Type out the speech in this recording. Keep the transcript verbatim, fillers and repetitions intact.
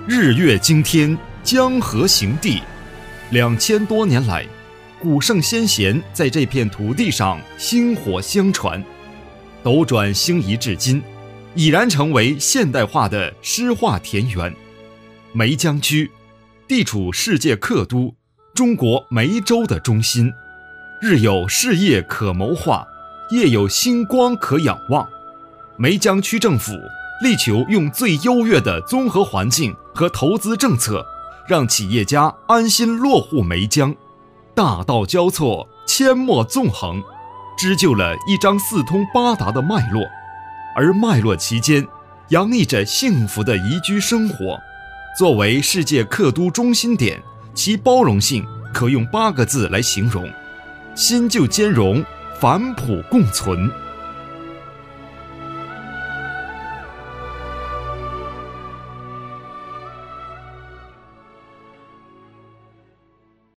日月经天，江河行地。两千多年来，古圣先贤在这片土地上薪火相传，斗转星移至今，已然成为现代化的诗化田园。梅江区地处世界客都中国梅州的中心，日有事业可谋划，夜有星光可仰望。梅江区政府力求用最优越的综合环境和投资政策，让企业家安心落户梅江。大道交错，阡陌纵横，织就了一张四通八达的脉络，而脉络其间洋溢着幸福的宜居生活。作为世界客都中心点，其包容性可用八个字来形容：新旧兼容，返璞共存。